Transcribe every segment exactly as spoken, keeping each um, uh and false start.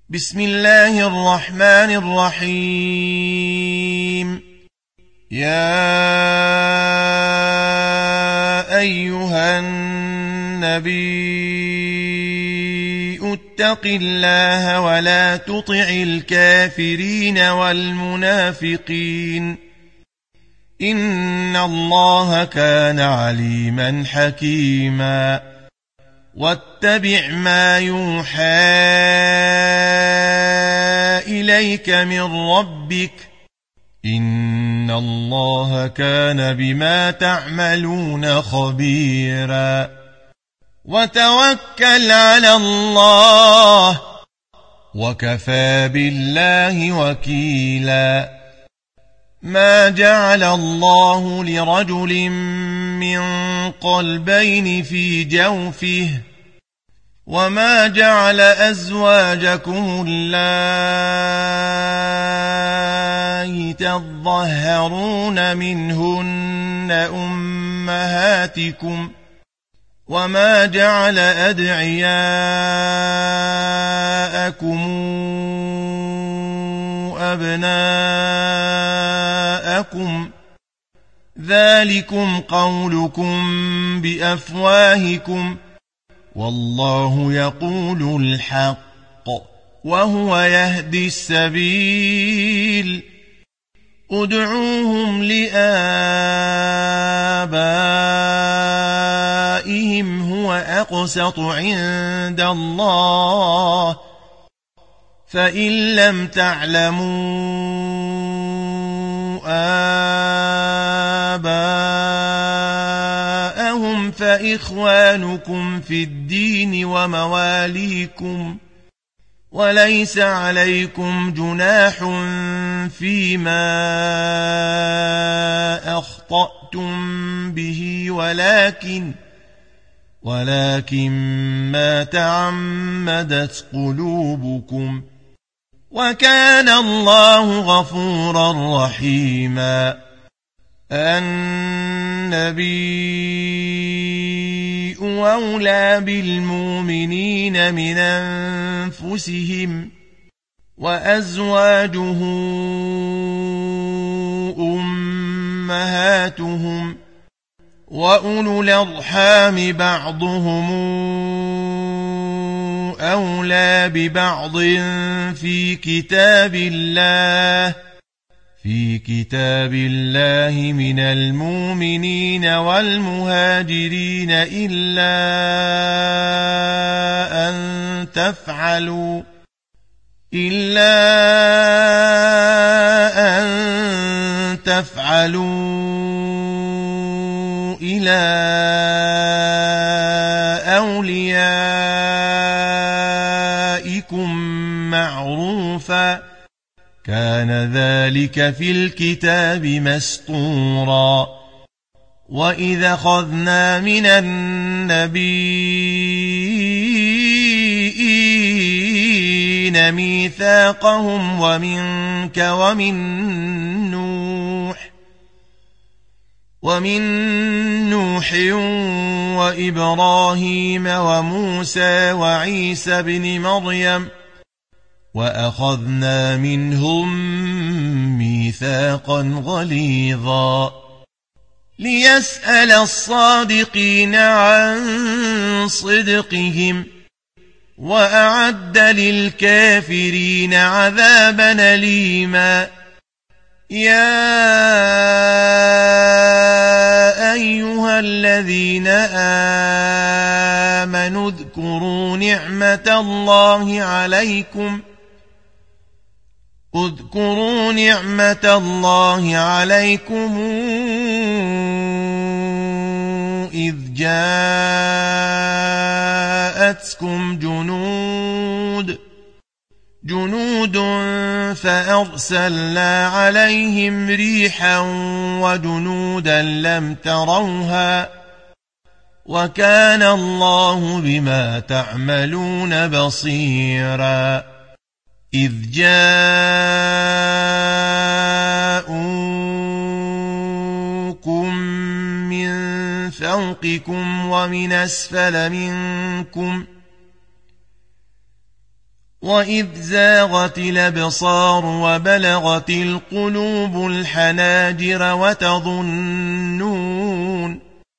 بسم الله الرحمن الرحيم. يا أيها النبي اتق الله ولا تطع الكافرين والمنافقين إن الله كان عليما حكيما. واتبع ما يوحى إليك من ربك إن الله كان بما تعملون خبيرا. وتوكل على الله وكفى بالله وكيلا. ما جعل الله لرجل من قلبين في جوفه وما جعل أزواجكم اللائي تظاهرون منهن أمهاتكم وما جعل أدعياءكم أبناءكم ذلكم قولكم بأفواهكم والله يقول الحق وهو يهدي السبيل. ادعوهم لآبائهم هو أقسط عند الله فإن لم تعلموا آباءهم فإخوانكم في الدين ومواليكم وليس عليكم جناح فيما أخطأتم به ولكن ولكن ما تعمدت قلوبكم وكان الله غفورا رحيما. النبي أولى بالمؤمنين من أنفسهم وأزواجه أمهاتهم وأولو الأرحام بعضهم أولى ببعض في كتاب الله في كتاب الله من المؤمنين والمهاجرين إلا أن تفعلوا إلا أن تفعلوا إلى أوليائكم معروفا كان ذلك في الكتاب مسطورا. وإذا أخذنا من النبيين ميثاقهم ومنك ومن نوح ومن نوح وإبراهيم وموسى وعيسى بن مريم وأخذنا منهم ميثاقا غليظا ليسأل الصادقين عن صدقهم وأعد للكافرين عذابا أليما. يا أيها الذين آمنوا اذكروا نعمة الله عليكم اذكروا نعمة الله عليكم إذ جاءتكم جنود جنود فأرسلنا عليهم ريحا وجنودا لم تروها وكان الله بما تعملون بصيرا. إذ جاءوكم من فوقكم ومن أسفل منكم وإذ زاغت الأبصار وبلغت القلوب الحناجر وتظنون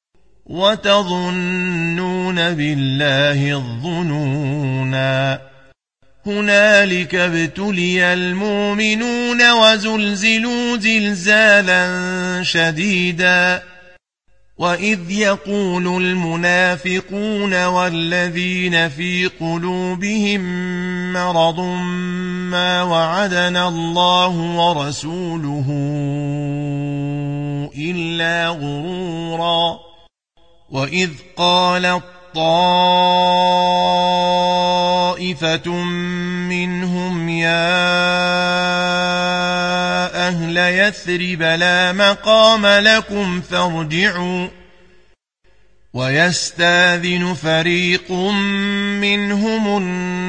وتظنون بالله الظنونا هنالك ابتلي المؤمنون وزلزلوا زلزالا شديدا وإذ يقول المنافقون والذين في قلوبهم مرض ما وعدنا الله ورسوله إلا غرورا وإذ قالت طائفة منهم يا أهل يثرب لا مقام لكم فارجعوا ويستاذن فريق منهم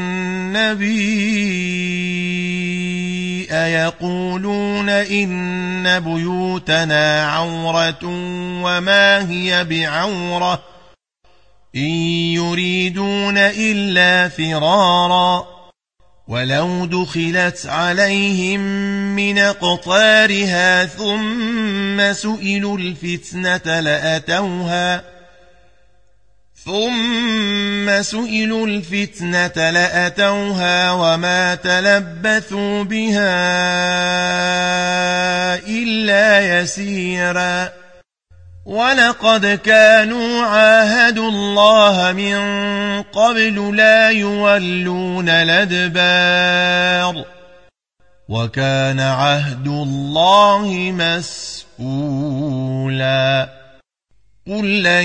النبي يقولون إن بيوتنا عورة وما هي بعورة إن يريدون إلا فرارا ولو دخلت عليهم من أقطارها ثم سئلوا الفتنة لأتوها ثم سئلوا الفتنة لأتوها وما تلبثوا بها إلا يسيرا ولقد كانوا عاهدوا الله من قبل لا يولون الأدبار وكان عهد الله مسؤولا قل لن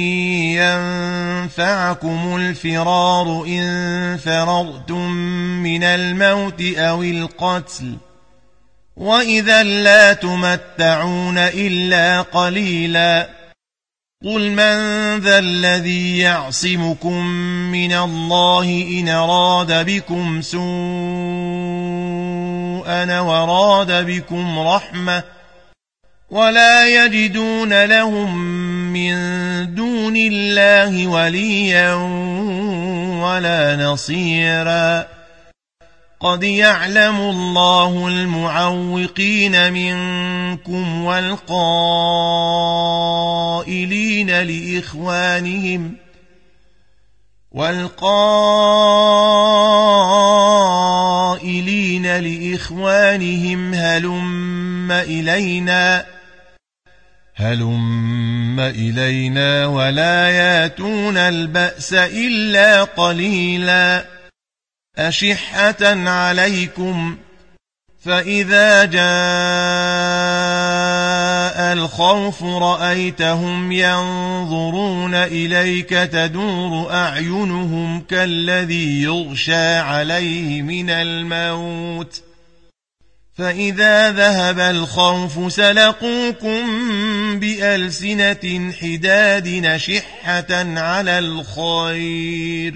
ينفعكم الفرار إن فررتم من الموت أو القتل وإذا لا تمتعون إلا قليلا قل من ذا الذي يعصمكم من الله إن أراد بكم سوءا وراد بكم رحمة ولا يجدون لهم من دون الله وليا ولا نصيرا قد يعلم الله المعوقين منكم والقائلين لإخوانهم والقائلين لإخوانهم هلم إلينا هلم إلينا ولا ياتون البأس إلا قليلا أشحة عليكم فإذا جاء الخوف رأيتهم ينظرون إليك تدور أعينهم كالذي يغشى عليه من الموت فإذا ذهب الخوف سلقوكم بألسنة حداد نشحة على الخير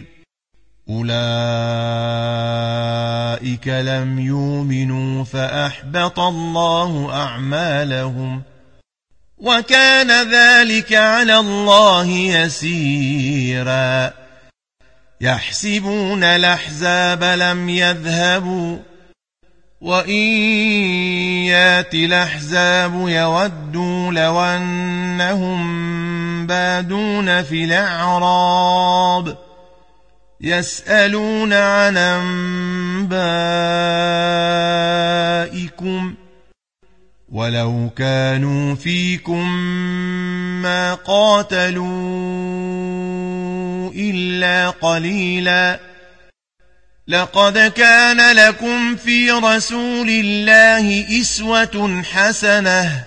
أولئك لم يؤمنوا فأحبط الله أعمالهم وكان ذلك على الله يسيرا يحسبون الأحزاب لم يذهبوا وإن ياتي الأحزاب يودوا لو أنهم بادون في الأعراب يسألون عن أنبائكم ولو كانوا فيكم ما قاتلوا إلا قليلا لقد كان لكم في رسول الله إسوة حسنة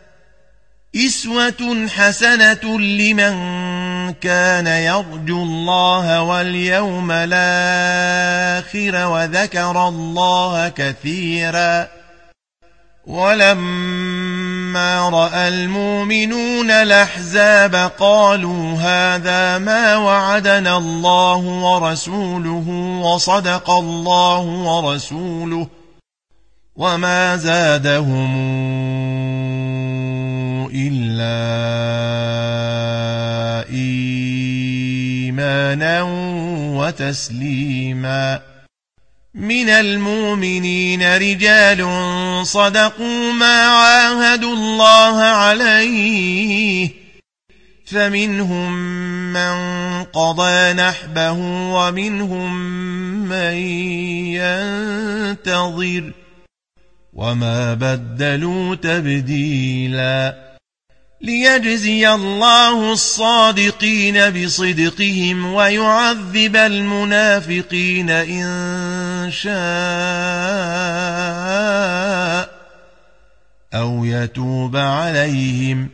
إسوة حسنة لمن كان يرجو الله واليوم الآخر وذكر الله كثيرا ولما رأى المؤمنون الأحزاب قالوا هذا ما وعدنا الله ورسوله وصدق الله ورسوله وما زادهم إلا إيمانا وتسليما من المؤمنين رجال صدقوا ما عاهدوا الله عليه فمنهم من قضى نحبه ومنهم من ينتظر وما بدلوا تبديلا ليجزي الله الصادقين بصدقهم ويعذب المنافقين إن شاء أو يتوب عليهم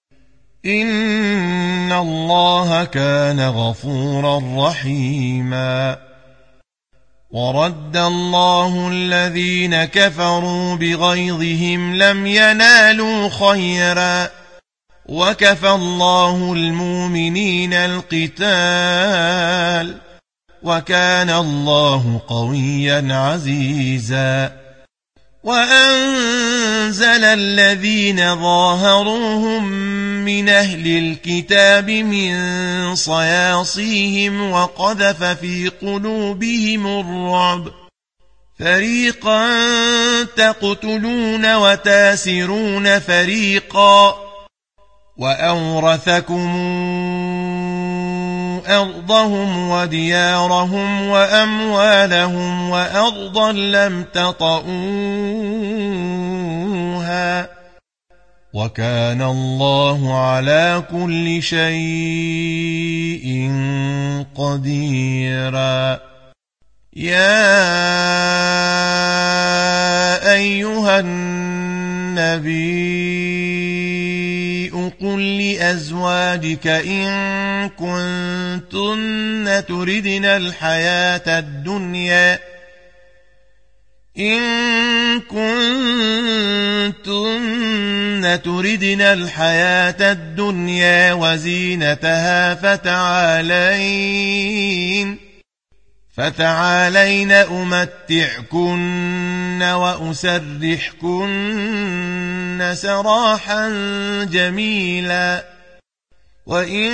إن الله كان غفورا رحيما ورد الله الذين كفروا بغيظهم لم ينالوا خيرا وكفى الله المؤمنين القتال وكان الله قويا عزيزا وأنزل الذين ظاهروهم من أهل الكتاب من صياصيهم وقذف في قلوبهم الرعب فريقا تقتلون وتاسرون فريقا وأورثكم أرضهم وديارهم وأموالهم وأرضا لم تطئوها وكان الله على كل شيء قديرا يا أيها النبي قل لأزواجك إن كنتن تردن الحياة الدنيا إن كنتن تردن الحياة الدنيا وزينتها فتعالين فتعالين أمتعكن وأسرحكن سراحا جميلا وإن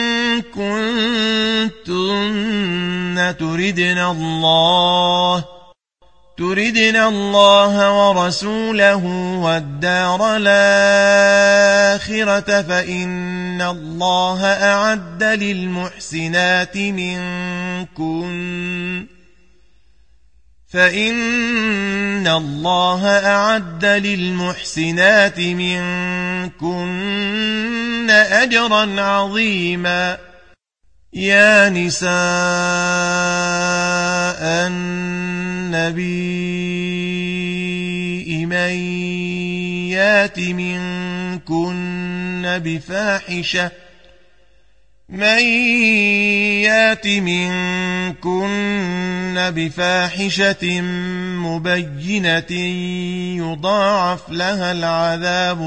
كنتن تردن الله تردن الله ورسوله والدار الآخرة فإن الله أعد للمحسنات منكن فإن الله أعد للمحسنات منكن أجرا عظيما يا نساء النبي من يات منكن بفاحشة من يات منكن بفاحشة مبينة يضاعف لها العذاب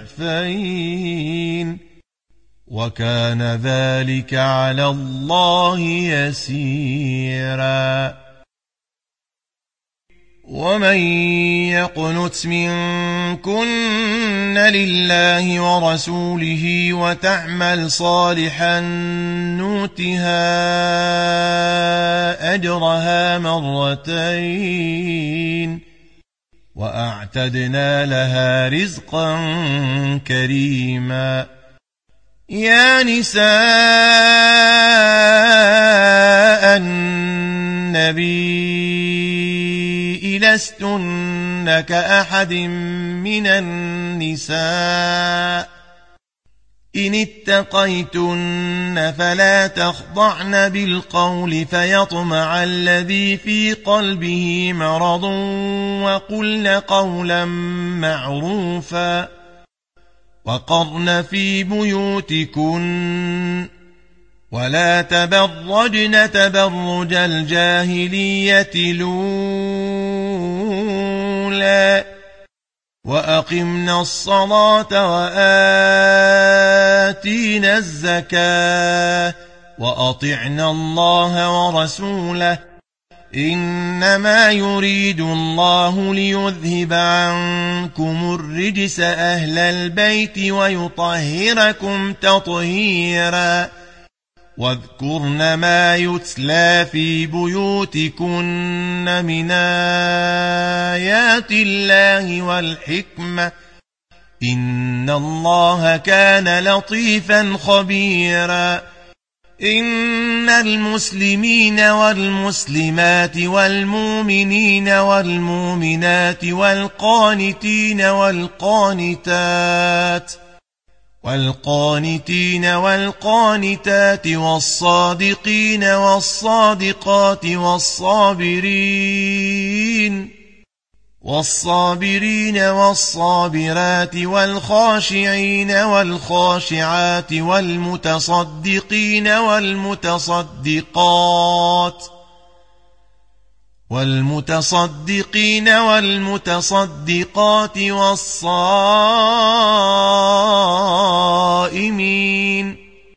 ضعفين وكان ذلك على الله يسيرا ومن يقنت منكن لله ورسوله وتعمل صالحا نؤتها أجرها مرتين وأعتدنا لها رزقا كريما يا نساء النبي لستن كأحد من النساء إن اتقيتن فلا تخضعن بالقول فيطمع الذي في قلبه مرض وقلن قولا معروفا وقرن في بيوتكن ولا تبرجن تبرج الجاهلية الأولى وأقمنا الصلاة وآتينا الزكاة وأطعنا الله ورسوله إنما يريد الله ليذهب عنكم الرجس أهل البيت ويطهركم تطهيرا واذكرن ما يتلى في بيوتكن من آيات الله والحكمة إن الله كان لطيفا خبيرا إن المسلمين والمسلمات والمؤمنين والمؤمنات والقانتين والقانتات والقانتين والقانتات والصادقين والصادقات والصابرين والصابرين والصابرات والخاشعين والخاشعات والمتصدقين والمتصدقات والمتصدقين والمتصدقات والصائمين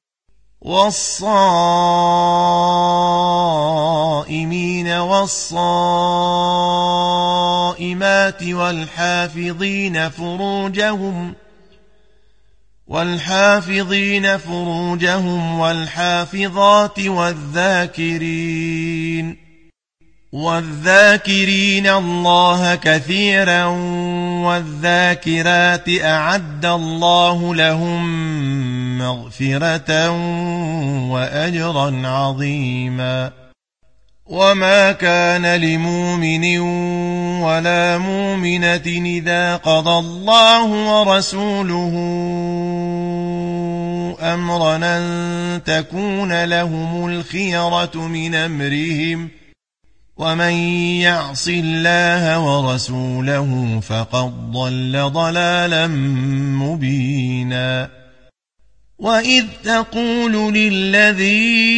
والصائمين والصائمات والحافظين فروجهم والحافظين فروجهم والحافظات والذاكرين والذاكرين الله كثيرا والذاكرات أعد الله لهم مغفرة وأجرا عظيما وما كان لمؤمن ولا مؤمنة إذا قضى الله ورسوله أمرا أن تكون لهم الخيرة من أمرهم ومن يعص الله ورسوله فقد ضل ضلالا مبينا وإذ تقول للذي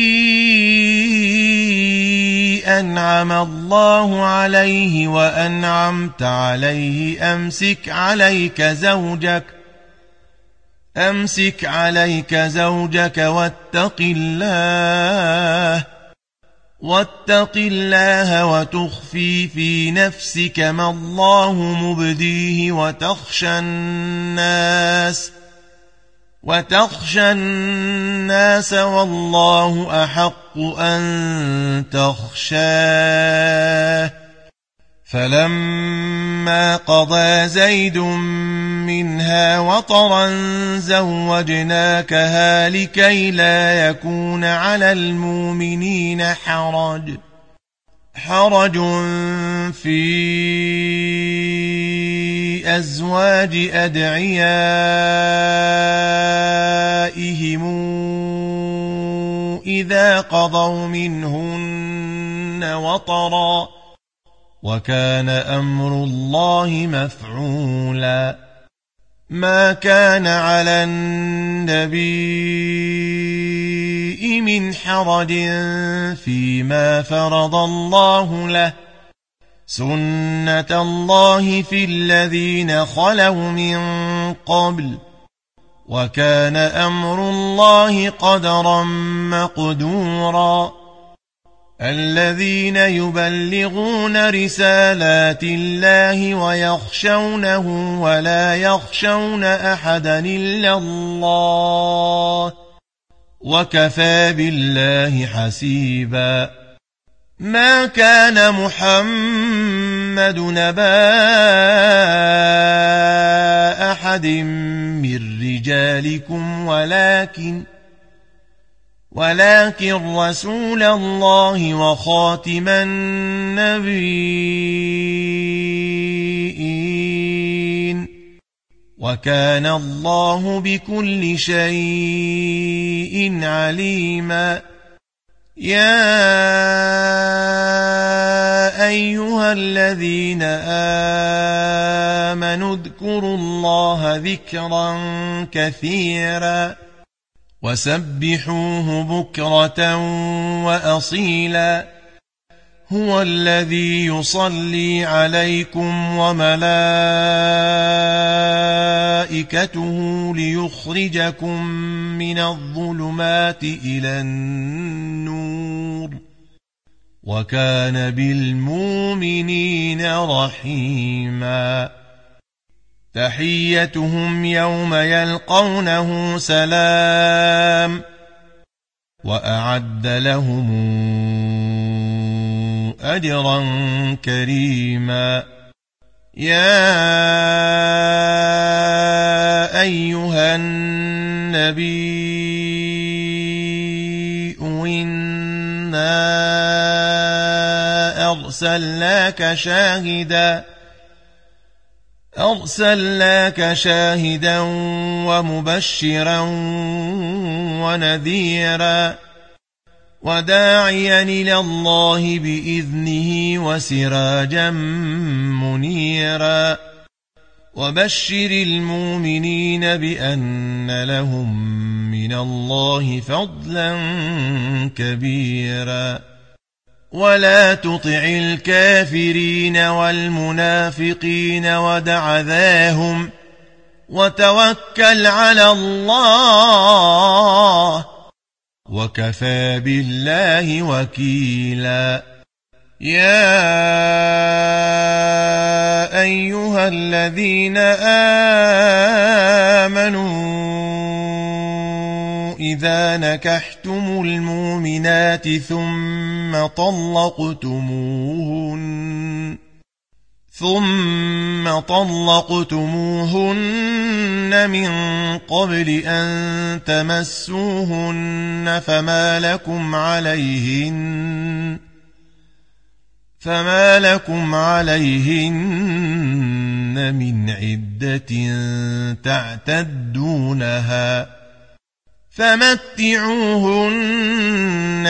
أنعم الله عليه وأنعمت عليه أمسك عليك زوجك أمسك عليك زوجك واتق الله واتق الله وتخفي في نفسك ما الله مبديه وتخشى الناس وتخشى الناس والله أحق أن تخشاه فلما قضى زيد منها وطرا زوجناكها لكي لا يكون على المؤمنين حرج حرج في أزواج أدعيائهم إذا قضوا منهن وطرا وكان أمر الله مفعولا ما كان على النبي من حرج فيما فرض الله له سنة الله في الذين خلوا من قبل وكان أمر الله قدرا مقدورا الذين يبلغون رسالات الله ويخشونه ولا يخشون أحدا إلا الله وكفى بالله حسيبا ما كان محمد نبا أحد من رجالكم ولكن ولكن رسول الله وخاتم النبيين وكان الله بكل شيء عليما يا أيها الذين آمنوا اذكروا الله ذكرا كثيرا وسبحوه بكرة وأصيلا هو الذي يصلي عليكم وملائكته ليخرجكم من الظلمات إلى النور وكان بالمؤمنين رحيما تحيتهم يوم يلقونه سلام وأعد لهم أجرا كريما. يا أيها النبي إنا أرسلناك شاهدا أرسلناك شاهدا ومبشرا ونذيرا وداعيا إلى الله بإذنه وسراجا منيرا وبشر المؤمنين بأن لهم من الله فضلا كبيرا. ولا تطع الكافرين والمنافقين ودع ذاهم وتوكل على الله وكفى بالله وكيلا. يا أيها الذين آمنوا إذا نكحتم المؤمنات ثم طلقتموهن ثم طلقتموهن من قبل أن تمسوهن فما لكم عليهن فما لكم عليهن من عدة تعتدونها فمتعوهن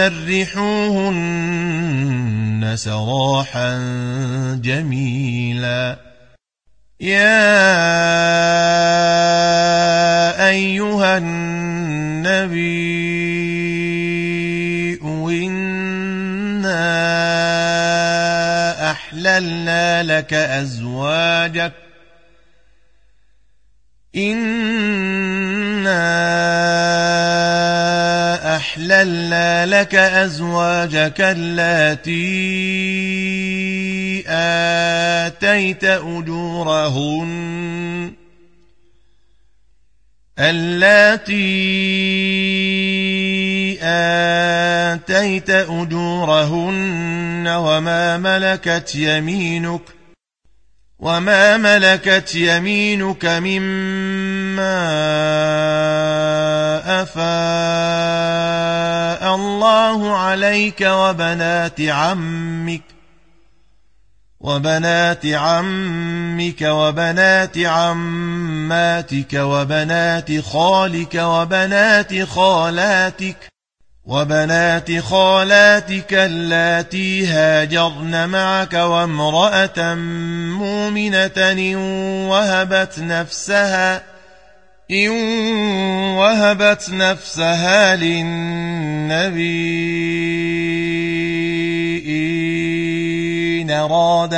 وسرحوهن سراحا جميلا. يا أيها النبي إنا أحللنا لك أزواجك إنا أحللنا لك أزواجك اللاتي آتيت أجورهن اللاتي آتيت أجورهن وما ملكت يمينك وما ملكت يمينك مما أفاء الله عليك وبنات عمك وبنات عمك وبنات عماتك وبنات خالك وبنات خالاتك وبنات خالاتك اللاتي هاجرن معك وامرأة مؤمنة إن وهبت نفسها إن وهبت نفسها للنبي إن أراد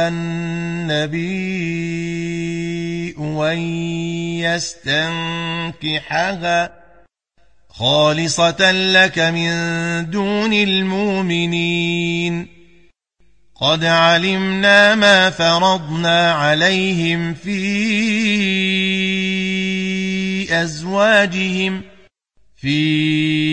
النبي أن يستنكحها خالصة لك من دون المؤمنين. قد علمنا ما فرضنا عليهم في أزواجهم في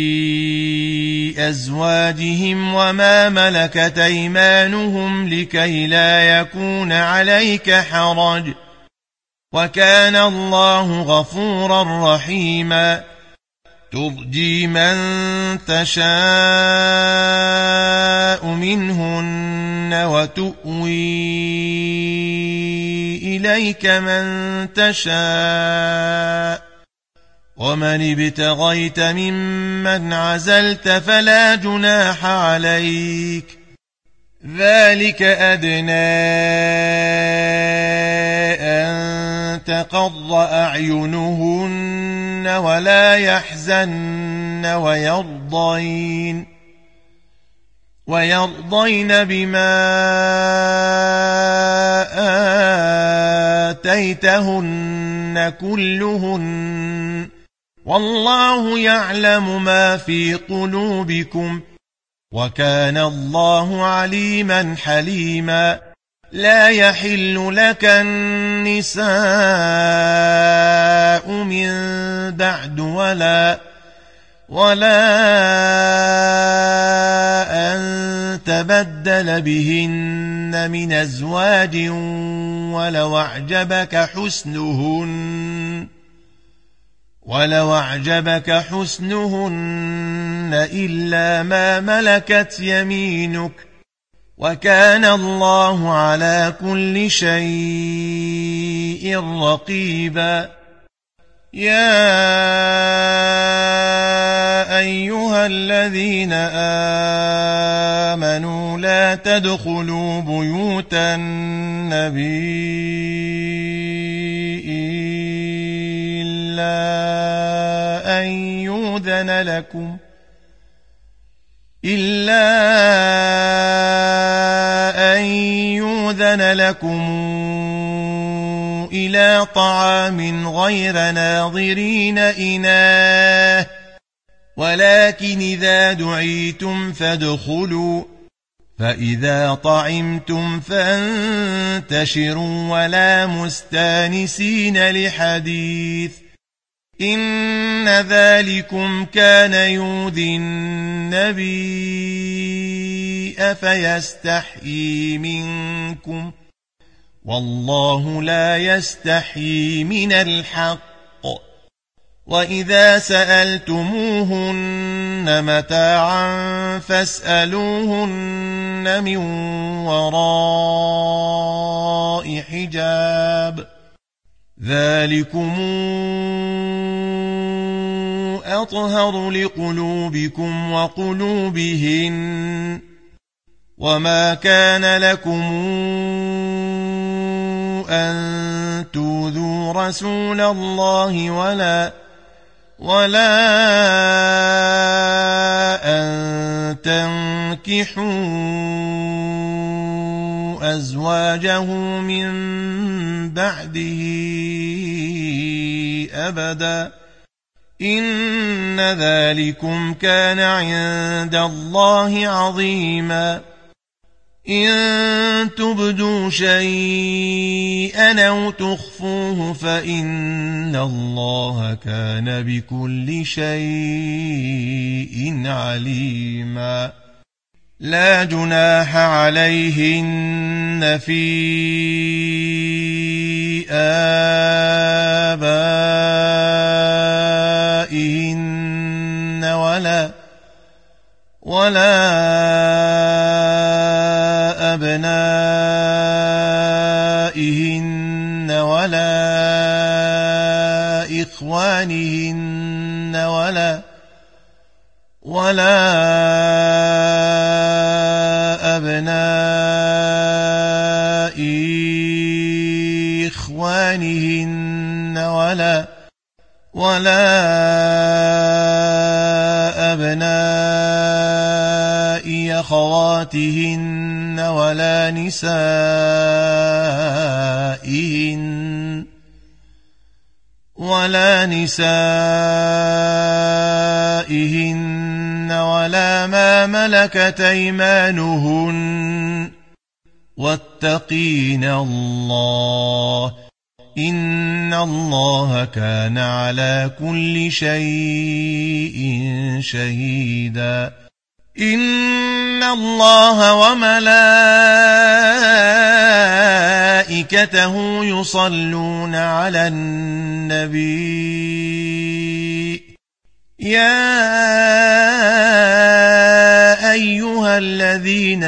أزواجهم وما ملكت أيمانهم لكي لا يكون عليك حرج وكان الله غفورا رحيما. ترجي من تشاء منهن وتؤوي إليك من تشاء ومن ابتغيت ممن عزلت فلا جناح عليك ذلك أدنى أن تقر أعينهن ولا يحزن ويرضين ويرضين بما آتيتهن كلهن والله يعلم ما في قلوبكم وكان الله عليما حليما. لا يحل لك النساء من بعد ولا ولا أن تبدل بهن من أزواج ولو أعجبك حسنهن ولو أعجبك حسنهن إلا ما ملكت يمينك وكان الله على كل شيء رقيبا يا أيها الذين آمنوا لا تدخلوا بيوت النبي إلا أن يؤذن لكم إلا أن يؤذن لكم إلى طعام غير ناظرين إناه ولكن إذا دعيتم فادخلوا فإذا طعمتم فانتشروا ولا مستانسين لحديث إن ذلكم كان يؤذي النبي فيستحيي منكم والله لا يستحيي من الحق وإذا سألتموهن متاعا فاسألوهن من وراء حجاب ذلكم أطهر لقلوبكم وقلوبهن وما كان لكم أن تؤذوا رسول الله ولا ولا أن تنكحوا أزواجه من بعده أبدا إن ذلكم كان عند الله عظيما إن تبدوا شيئا أو تخفوه فإن الله كان بكل شيء عليما لا جناح عليهن في آبائهن ولا ولا أبنائهن ولا إخوانهن ولا ولا أبناء إخوانهن ولا ولا أبناء أخواتهن ولا نسائهن ولا نسائهن ولا ما ملكت أيمانهن واتقين الله إن الله كان على كل شيء شهيدا إن الله وملائكته يصلون على النبي يا أيها الذين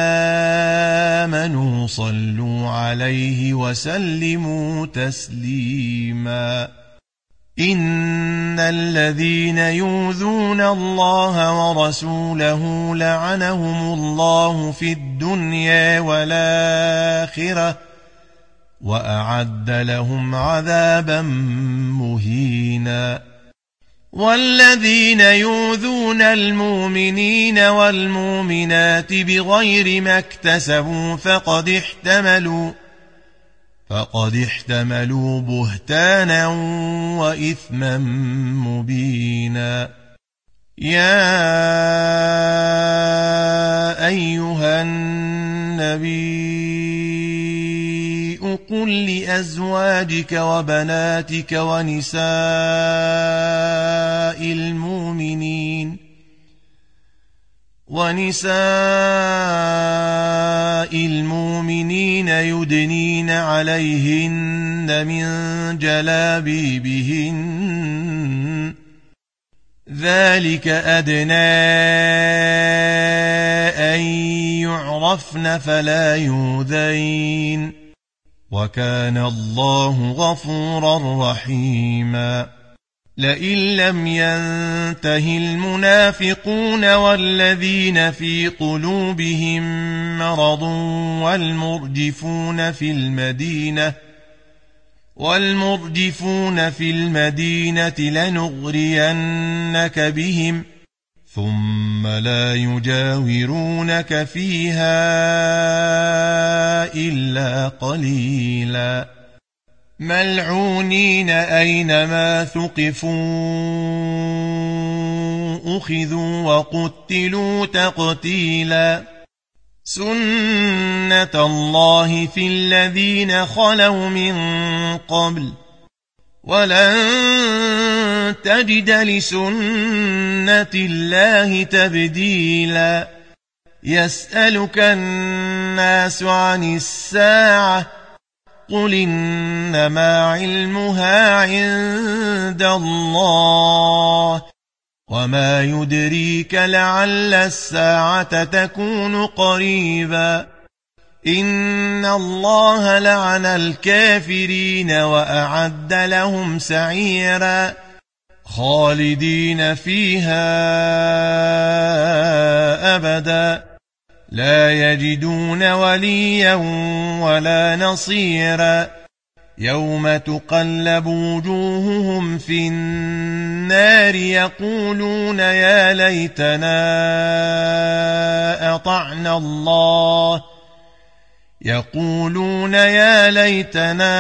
آمنوا صلوا عليه وسلموا تسليما إن الذين يؤذون الله ورسوله لعنهم الله في الدنيا والآخرة وأعد لهم عذابا مهينا والذين يؤذون المؤمنين والمؤمنات بغير ما اكتسبوا فقد احتملوا فقد احتملوا بهتانا وإثما مبينا يا أيها النبي قل لأزواجك وبناتك ونساء المؤمنين ونساء المؤمنين يدنين عليهن من جلابيبهن ذلك أدنى أن يعرفن فلا يؤذين وكان الله غفورا رحيما لئن لم ينته المنافقون والذين في قلوبهم مرض والمرجفون في المدينة والمرجفون في المدينة لنغرينك بهم ثم لا يجاورونك فيها إلا قليلا ملعونين أينما ثقفوا أخذوا وقتلوا تقتيلا سنة الله في الذين خلوا من قبل ولن تجد لسنة الله تبديلا يسألك الناس عن الساعة قل إنما علمها عند الله وما يدريك لعل الساعة تكون قريبا إن الله لعن الكافرين وأعد لهم سعيرا خالدين فيها أبدا لا يجدون وليا ولا نصيرا يوم تقلب وجوههم في النار يقولون يا ليتنا أطعنا الله يقولون يا ليتنا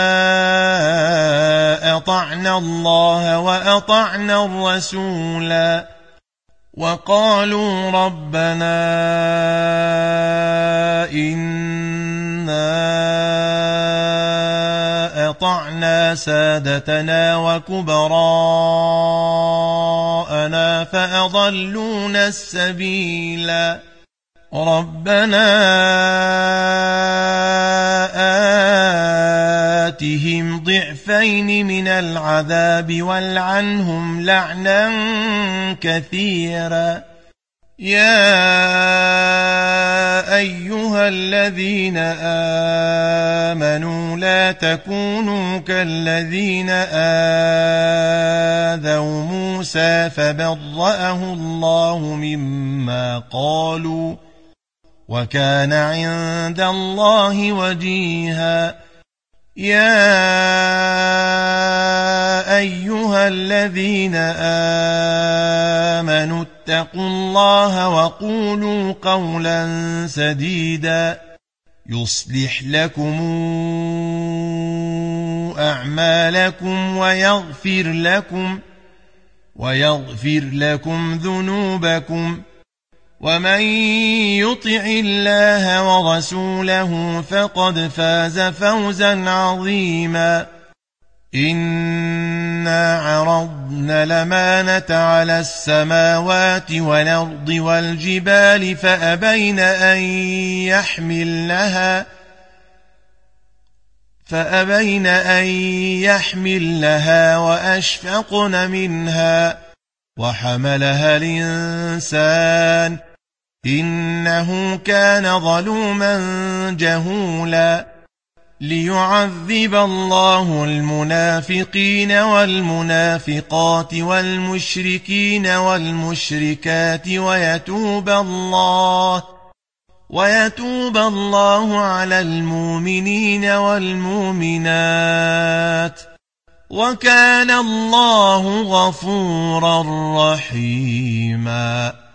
أطعنا الله وأطعنا الرسولا وقالوا ربنا إنا أطعنا سادتنا وكبراءنا فأضلونا السبيلا ربنا آتهم ضعفين من العذاب والعنهم لعنا كثيرا يا أيها الذين آمنوا لا تكونوا كالذين آذوا موسى فبرأه الله مما قالوا وكان عند الله وجيها يا أيها الذين آمنوا اتقوا الله وقولوا قولا سديدا يصلح لكم أعمالكم ويغفر لكم ويغفر لكم ذنوبكم ومن يطع الله ورسوله فقد فاز فوزا عظيما إنا عرضنا الأمانة على السماوات والأرض والجبال فأبين أن يحملنها فأبين أن يحملنها وأشفقن منها وحملها الإنسان إنه كان ظلوما جهولا ليعذب الله المنافقين والمنافقات والمشركين والمشركات ويتوب الله ويتوب الله على المؤمنين والمؤمنات وكان الله غفورا رحيما.